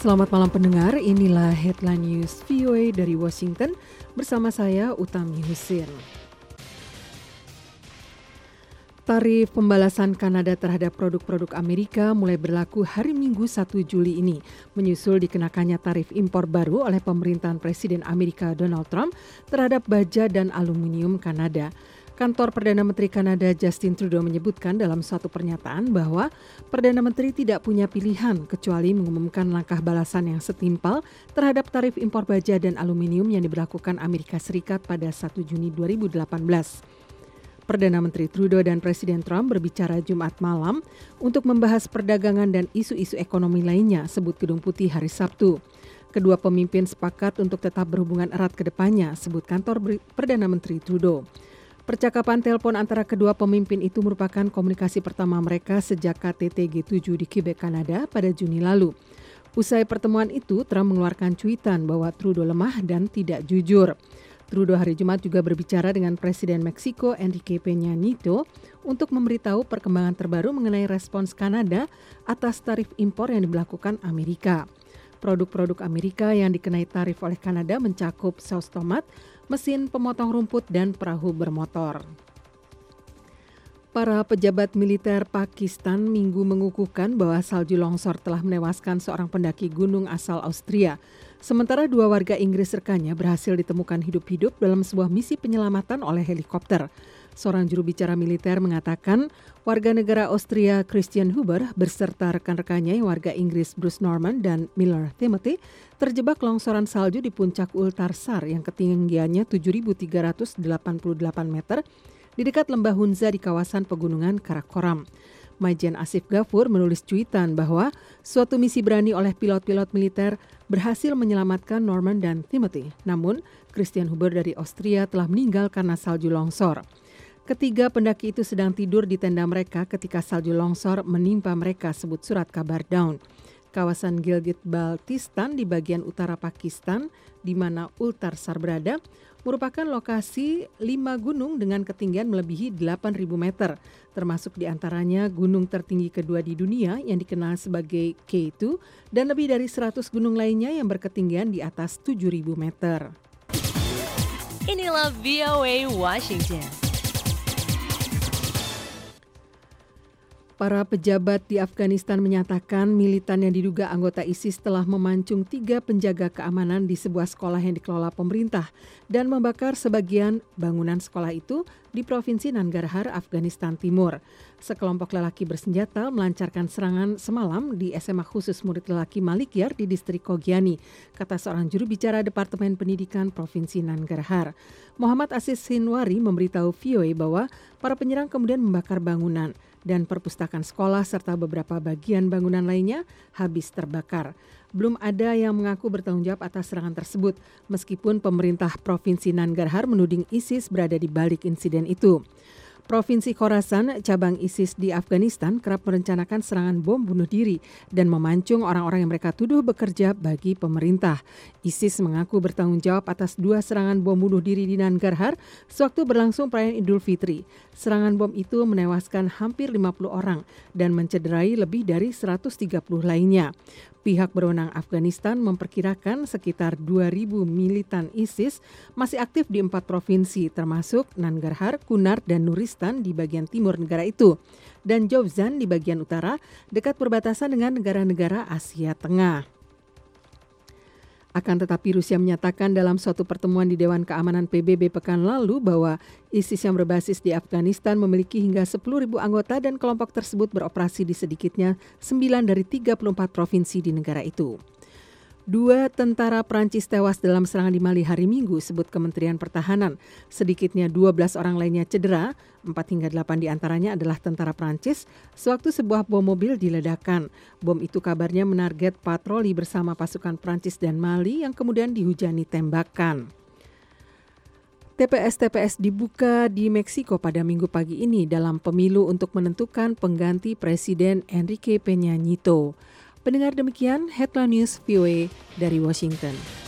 Selamat malam pendengar, inilah Headline News VOA dari Washington bersama saya Utami Husin. Tarif pembalasan Kanada terhadap produk-produk Amerika mulai berlaku hari Minggu 1 Juli ini, menyusul dikenakannya tarif impor baru oleh pemerintahan Presiden Amerika Donald Trump terhadap baja dan aluminium Kanada. Kantor Perdana Menteri Kanada Justin Trudeau menyebutkan dalam suatu pernyataan bahwa Perdana Menteri tidak punya pilihan kecuali mengumumkan langkah balasan yang setimpal terhadap tarif impor baja dan aluminium yang diberlakukan Amerika Serikat pada 1 Juni 2018. Perdana Menteri Trudeau dan Presiden Trump berbicara Jumat malam untuk membahas perdagangan dan isu-isu ekonomi lainnya, sebut Gedung Putih hari Sabtu. Kedua pemimpin sepakat untuk tetap berhubungan erat ke depannya, sebut kantor Perdana Menteri Trudeau. Percakapan telepon antara kedua pemimpin itu merupakan komunikasi pertama mereka sejak KTT G7 di Quebec, Kanada pada Juni lalu. Usai pertemuan itu, Trump mengeluarkan cuitan bahwa Trudeau lemah dan tidak jujur. Trudeau hari Jumat juga berbicara dengan Presiden Meksiko Enrique Peña Nieto untuk memberitahu perkembangan terbaru mengenai respons Kanada atas tarif impor yang diberlakukan Amerika. Produk-produk Amerika yang dikenai tarif oleh Kanada mencakup saus tomat, mesin pemotong rumput, dan perahu bermotor. Para pejabat militer Pakistan Minggu mengukuhkan bahwa salju longsor telah menewaskan seorang pendaki gunung asal Austria. Sementara 2 warga Inggris rekannya berhasil ditemukan hidup-hidup dalam sebuah misi penyelamatan oleh helikopter. Seorang juru bicara militer mengatakan warga negara Austria Christian Huber beserta rekan-rekannya yang warga Inggris Bruce Norman dan Miller Timothy terjebak longsoran salju di puncak Ultarsar yang ketinggiannya 7.388 meter di dekat lembah Hunza di kawasan pegunungan Karakoram. Majen Asif Ghafur menulis cuitan bahwa suatu misi berani oleh pilot-pilot militer berhasil menyelamatkan Norman dan Timothy. Namun, Christian Huber dari Austria telah meninggal karena salju longsor. Ketiga pendaki itu sedang tidur di tenda mereka ketika salju longsor menimpa mereka, sebut surat kabar Dawn. Kawasan Gilgit-Baltistan di bagian utara Pakistan, di mana Ultarsar berada, merupakan lokasi 5 gunung dengan ketinggian melebihi 8.000 meter, termasuk diantaranya gunung tertinggi kedua di dunia yang dikenal sebagai K2 dan lebih dari 100 gunung lainnya yang berketinggian di atas 7.000 meter. Inilah VOA Washington. Para pejabat di Afghanistan menyatakan militan yang diduga anggota ISIS telah memancung 3 penjaga keamanan di sebuah sekolah yang dikelola pemerintah dan membakar sebagian bangunan sekolah itu di Provinsi Nangarhar, Afghanistan Timur. Sekelompok lelaki bersenjata melancarkan serangan semalam di SMA khusus murid lelaki Malikyar di distrik Kogiani, kata seorang juru bicara Departemen Pendidikan Provinsi Nangarhar. Muhammad Aziz Sinwari memberitahu VOA bahwa para penyerang kemudian membakar bangunan dan perpustakaan sekolah serta beberapa bagian bangunan lainnya habis terbakar. Belum ada yang mengaku bertanggung jawab atas serangan tersebut, meskipun pemerintah Provinsi Nangarhar menuding ISIS berada di balik insiden itu. Provinsi Khorasan, cabang ISIS di Afghanistan, kerap merencanakan serangan bom bunuh diri dan memancung orang-orang yang mereka tuduh bekerja bagi pemerintah. ISIS mengaku bertanggung jawab atas 2 serangan bom bunuh diri di Nangarhar sewaktu berlangsung perayaan Idul Fitri. Serangan bom itu menewaskan hampir 50 orang dan mencederai lebih dari 130 lainnya. Pihak berwenang Afghanistan memperkirakan sekitar 2.000 militan ISIS masih aktif di 4 provinsi, termasuk Nangarhar, Kunar, dan Nuristan di bagian timur negara itu, dan Jowzjan di bagian utara, dekat perbatasan dengan negara-negara Asia Tengah. Akan tetapi Rusia menyatakan dalam suatu pertemuan di Dewan Keamanan PBB pekan lalu bahwa ISIS yang berbasis di Afghanistan memiliki hingga 10.000 anggota dan kelompok tersebut beroperasi di sedikitnya 9 dari 34 provinsi di negara itu. 2 tentara Prancis tewas dalam serangan di Mali hari Minggu, sebut Kementerian Pertahanan. Sedikitnya 12 orang lainnya cedera, 4 hingga 8 diantaranya adalah tentara Prancis, sewaktu sebuah bom mobil diledakkan. Bom itu kabarnya menarget patroli bersama pasukan Prancis dan Mali yang kemudian dihujani tembakan. TPS-TPS dibuka di Meksiko pada Minggu pagi ini dalam pemilu untuk menentukan pengganti Presiden Enrique Peña Nieto. Pendengar, demikian Headline News VOA dari Washington.